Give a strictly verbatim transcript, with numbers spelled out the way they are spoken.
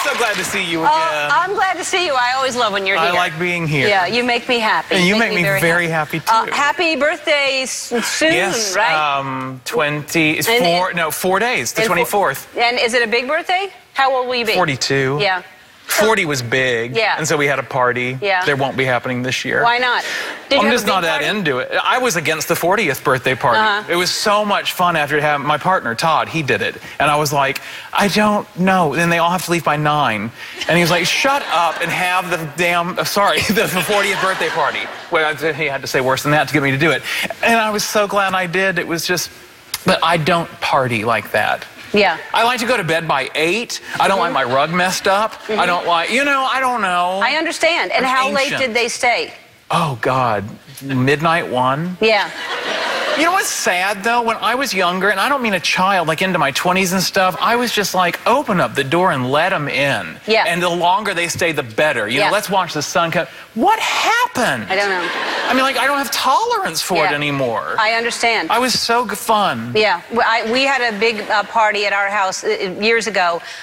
so glad to see you again. Uh, I'm glad to see you. I always love when you're here. I like being here. Yeah, you make me happy. And you, you make, make me very, very happy, happy too. Uh, happy birthday soon, yes, right? um, twenty, it's and, four, no, four days, the twenty-fourth. And is it a big birthday? How old will you be? forty-two. Yeah. forty was big. Yeah. And so we had a party. Yeah. That won't be happening this year. Why not? Did I'm you just not party? that into it. I was against the fortieth birthday party. Uh-huh. It was so much fun after having my partner, Todd, he did it. And I was like, I don't know. Then they all have to leave by nine. And he was like, shut up and have the damn, uh, sorry, the fortieth birthday party. Well, he had to say worse than that to get me to do it. And I was so glad I did. It was just, but I don't party like that. Yeah. I like to go to bed by eight. I don't mm-hmm. like my rug messed up. Mm-hmm. I don't like, you know, I don't know. I understand. And I'm how ancient. late did they stay? Oh, God. Midnight one. Yeah. You know what's sad, though? When I was younger, and I don't mean a child, like into my twenties and stuff, I was just like, open up the door and let them in. Yeah. And the longer they stay, the better. You yeah. know, let's watch the sun come. What happened? I don't know. I mean, like, I don't have tolerance for yeah. it anymore. I understand. I was so fun. Yeah. I, we had a big uh, party at our house uh, years ago.